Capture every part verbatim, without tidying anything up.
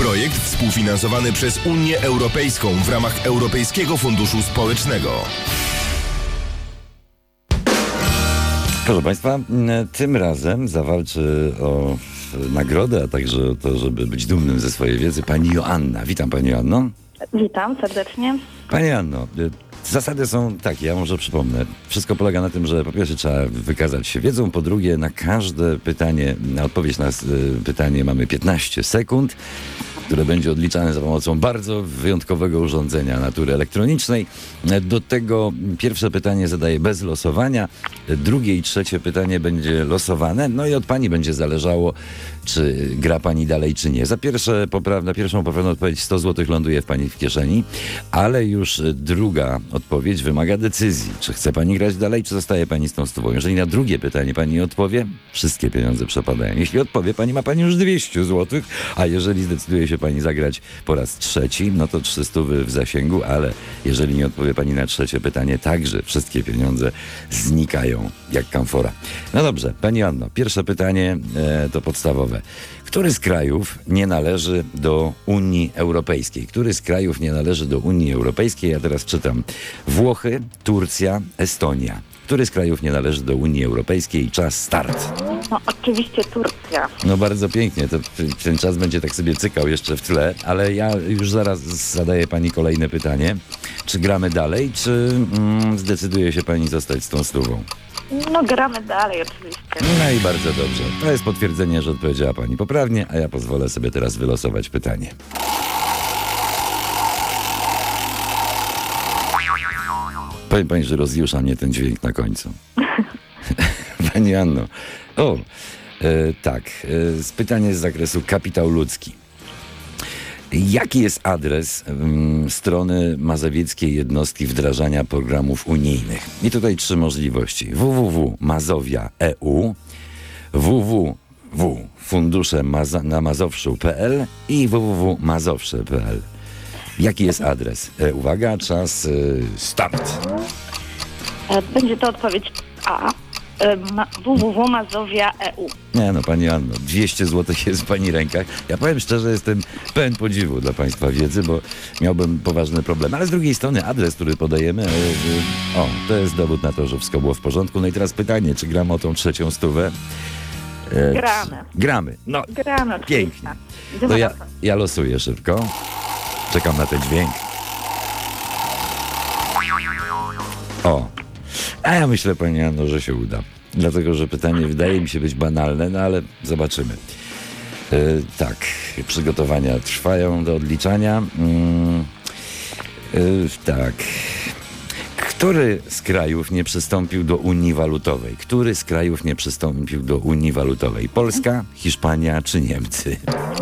Projekt współfinansowany przez Unię Europejską w ramach Europejskiego Funduszu Społecznego. Proszę Państwa, tym razem zawalczy o nagrodę, a także o to, żeby być dumnym ze swojej wiedzy, pani Joanna. Witam Pani Joanno. Witam serdecznie. Pani Joanno, zasady są takie, ja może przypomnę. Wszystko polega na tym, że po pierwsze trzeba wykazać się wiedzą, po drugie na każde pytanie, na odpowiedź na pytanie mamy piętnaście sekund, które będzie odliczane za pomocą bardzo wyjątkowego urządzenia natury elektronicznej. Do tego pierwsze pytanie zadaję bez losowania, drugie i trzecie pytanie będzie losowane, no i od Pani będzie zależało, czy gra Pani dalej, czy nie. Za pierwsze poprawne, pierwszą poprawną odpowiedź sto złotych ląduje w Pani w kieszeni, ale już druga odpowiedź wymaga decyzji. Czy chce Pani grać dalej, czy zostaje Pani z tą stówą? Jeżeli na drugie pytanie Pani odpowie, wszystkie pieniądze przepadają. Jeśli odpowie Pani, ma Pani już dwieście złotych, a jeżeli zdecyduje się Pani zagrać po raz trzeci, no to trzy stówy w zasięgu, ale jeżeli nie odpowie Pani na trzecie pytanie, także wszystkie pieniądze znikają jak kamfora. No dobrze, Pani Anno, pierwsze pytanie e, to podstawowe. Który z krajów nie należy do Unii Europejskiej? Który z krajów nie należy do Unii Europejskiej? Ja teraz czytam. Włochy, Turcja, Estonia. Który z krajów nie należy do Unii Europejskiej? Czas start. No oczywiście Turcja. No bardzo pięknie, to ten czas będzie tak sobie cykał jeszcze w tle, ale ja już zaraz zadaję Pani kolejne pytanie. Czy gramy dalej, czy mm, zdecyduje się Pani zostać z tą stówą? No gramy dalej oczywiście. No i bardzo dobrze. To jest potwierdzenie, że odpowiedziała Pani poprawnie, a ja pozwolę sobie teraz wylosować pytanie. Powiem Pani, że rozjusza mnie ten dźwięk na końcu. Pani Anno. O, e, tak. E, pytanie z zakresu kapitał ludzki. Jaki jest adres um, strony mazowieckiej jednostki wdrażania programów unijnych? I tutaj trzy możliwości. w w w kropka mazowia kropka e u, w w w kropka fundusze maza- na mazowszu kropka p l i w w w kropka mazowsze kropka p l. Jaki jest adres? E, uwaga, czas y, start. E, Będzie to odpowiedź A. E, ma- w w w kropka mazowia kropka e u. Nie no, Pani Anno, dwieście złotych jest w Pani rękach. Ja powiem szczerze, jestem pełen podziwu dla Państwa wiedzy, bo miałbym poważny problem. Ale z drugiej strony adres, który podajemy, e, e, o, to jest dowód na to, że wszystko było w porządku. No i teraz pytanie, czy gramy o tą trzecią stówę? E, Gramy. Gramy. No, Gramy oczywiście. pięknie. Idziemy To ja, na to. ja losuję szybko. Czekam na ten dźwięk. O. A ja myślę, Pani Anno, że się uda. Dlatego, że pytanie wydaje mi się być banalne, no ale zobaczymy. E, tak, przygotowania trwają do odliczania. Mm, e, tak. Który z krajów nie przystąpił do Unii Walutowej? Który z krajów nie przystąpił do Unii Walutowej? Polska, Hiszpania czy Niemcy?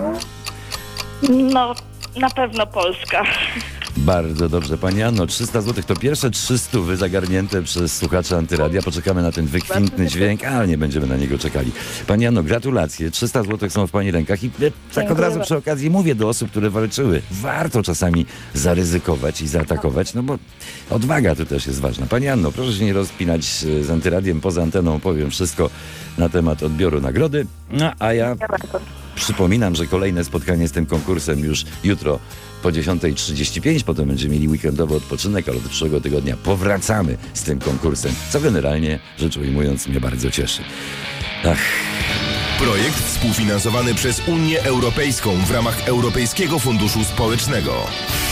No na pewno Polska. Bardzo dobrze, Pani Anno. trzysta złotych to pierwsze trzy stówy zagarnięte przez słuchaczy Antyradia. Poczekamy na ten wykwintny dźwięk, ale nie będziemy na niego czekali. Pani Anno, gratulacje. trzysta złotych są w Pani rękach i e, tak od razu przy okazji mówię do osób, które walczyły. Warto czasami zaryzykować i zaatakować, no bo odwaga tu też jest ważna. Pani Anno, proszę się nie rozpinać z Antyradiem. Poza anteną powiem wszystko na temat odbioru nagrody. No, a ja przypominam, że kolejne spotkanie z tym konkursem już jutro po dziesiątej trzydzieści pięć, potem będziemy mieli weekendowy odpoczynek, ale od przyszłego tygodnia powracamy z tym konkursem, co generalnie rzecz ujmując mnie bardzo cieszy. Ach. Projekt współfinansowany przez Unię Europejską w ramach Europejskiego Funduszu Społecznego.